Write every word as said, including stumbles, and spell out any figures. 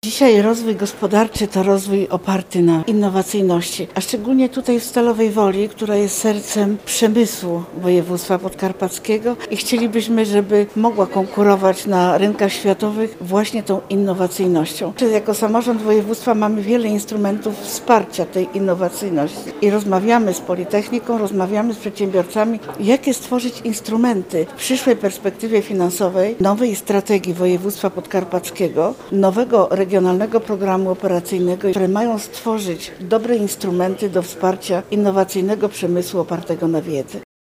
Dzisiaj rozwój gospodarczy to rozwój oparty na innowacyjności, a szczególnie tutaj w Stalowej Woli, która jest sercem przemysłu województwa podkarpackiego i chcielibyśmy, żeby mogła konkurować na rynkach światowych właśnie tą innowacyjnością. Jako samorząd województwa mamy wiele instrumentów wsparcia tej innowacyjności i rozmawiamy z Politechniką, rozmawiamy z przedsiębiorcami, jakie stworzyć instrumenty w przyszłej perspektywie finansowej nowej strategii województwa podkarpackiego, nowego regionalnego programu operacyjnego, które mają stworzyć dobre instrumenty do wsparcia innowacyjnego przemysłu opartego na wiedzy.